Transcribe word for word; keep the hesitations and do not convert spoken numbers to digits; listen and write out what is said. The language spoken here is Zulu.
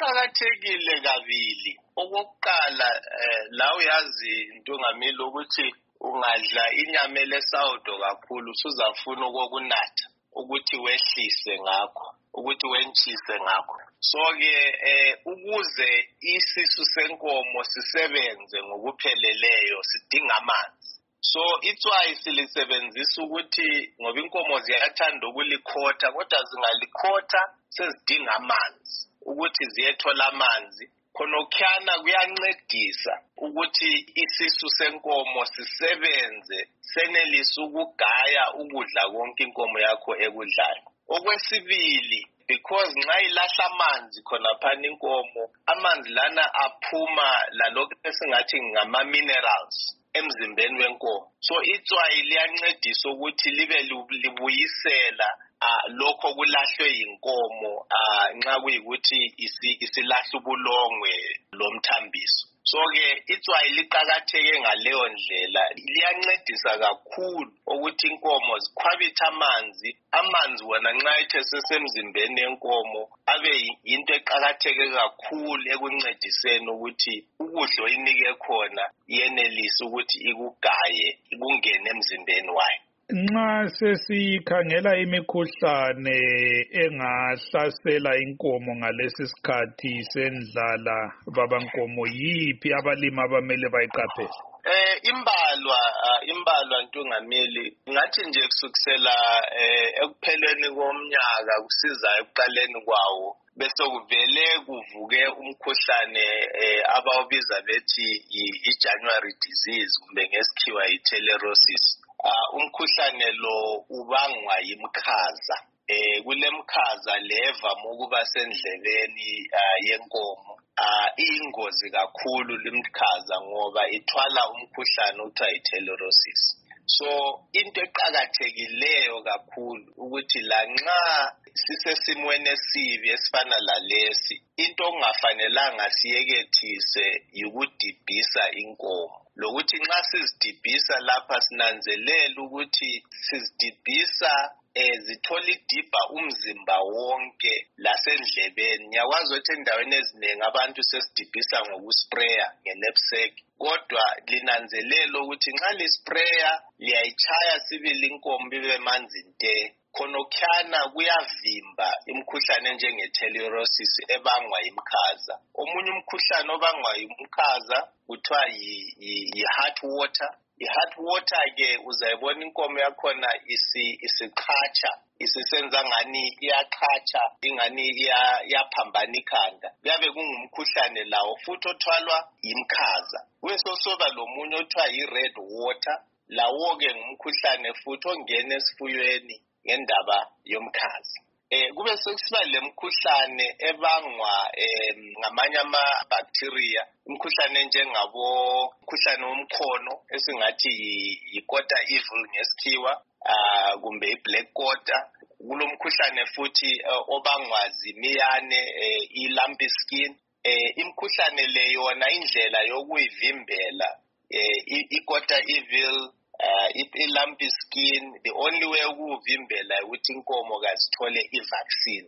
Kuqakathekile kabili. Okokuqala la uyazi Ntungamile ukuthi ungadla inyama elesawudo kakhulu usuzafuna okokunatha ukuthi wehlise ngakho, ukuthi wentshise ngakho. So ke eh ukuze isisu senkomo sisebenze ngokupheleleyo sidinga amanzi. So itswayi silisebenzisa ukuthi ngoba inkomo ziyathanda ukulikhotha kodwa zingalikhotha sezidinga amanzi ukuthi ziyethola amanzi. Khonokhana kuyancedisa ukuthi isisu senkomo sisebenze senelisa ukugaya ukudla konke inkomo yakho ekudlayo. Okwesibili, because nxa ilahla amanzi khona phana inkomo, amanzi lana aphuma lalokho esingathi ngama minerals emzimbeni wenkomo. So itswayi liyancedisa ukuthi libe libuyisela lokho kulahlwe inkomo nxa kuyikuthi isilahla ubulongwe lomthambiso. So ke itswayi liqakatheke ngaleyo ndlela, liyancedisa kakhulu ukuthi inkomo zikhwabithe amanzi. Amanzi wona nxa ethe sesemzimbeni yenkomo abe into eqakatheke kakhulu ekuncediseni ukuthi ukudla oyinike khona yenelisa ukuthi ikugaye ikungene emzimbeni wayo. Nxa sesikhangela imikhuhlane engahlasela inkomo ngalesi sikhathi sendlala babankomo, yiphi abalimi abamele bayiqaphele? Eh imbalwa imbalwa Ntungamili, ngathi nje kusukisela ekupheleni komnyaka kusiza ekuqaleni kwawo bese kuvele kuvuke umkhuhlane abawubiza bethi i-January disease kumbe ngesikhiwa i-Theilerosis. Uh, umkhuhlane lo ubangwa yimkhaza. Eh kule mkhaza leva mokuba sendlebeni uh, yenkomo. Uh, ingozi kakhulu limkhaza ngoba ithwala umkhuhlane uthiwa i-Theilerosis. So into eqakathekileyo kakhulu ukuthi lanxa sisesimweni esibi esifana lalesi, into ongafanelanga siyekethise yikudibhisa inkomo. Lokuthi nxa sizidibhisa lapha sinanzelela ukuthi sizidibhisa ezithola idibha umzimba wonke lasendlebeni. Ngiyakwazi ukuthi endaweni eziningi abantu sesidibhisa ngokuspraya ngenepsek, kodwa linanzelela ukuthi nxa lispraya liyayichaya sibili inkomo bibe manzi nte. Khonokhana kuyavimba imkhuhlane enjenge-Theilerosis ebangwa yimkhaza. Omunye umkhuhlane obangwa yimkhaza kuthiwa yi-heart water. I-heart water ke uzayibona inkomo yakhona isi isiqhatsha, isisenza ngani iyaqhatsha, ingani iyaphambana ikhanda. Kuyabe kungumkhuhlane lawo futhi othwalwa yimkhaza. Kubesosoba lomunye othiwa yi-red water, lawo ke ngumkhuhlane futhi ongena esifuyweni ngendaba yomkhazi. Eh kube sekusiba lemkhuhlane ebangwa ngamanye ama bacteria, umkhuhlane enjengabo umkhuhlane womkhono esingathi yi-quarter evil ngesikhiwa ah kumbe i-black quarter. Kulomkhuhlane futhi obangwa zimiyane i-lumpy skin. Eh imkhuhlane le yona indlela yokuyivimbela i-quarter evil Uh, i-lumpy skin, the only way ukuvimbela ukuthi inkomo kazithole i-vaccine.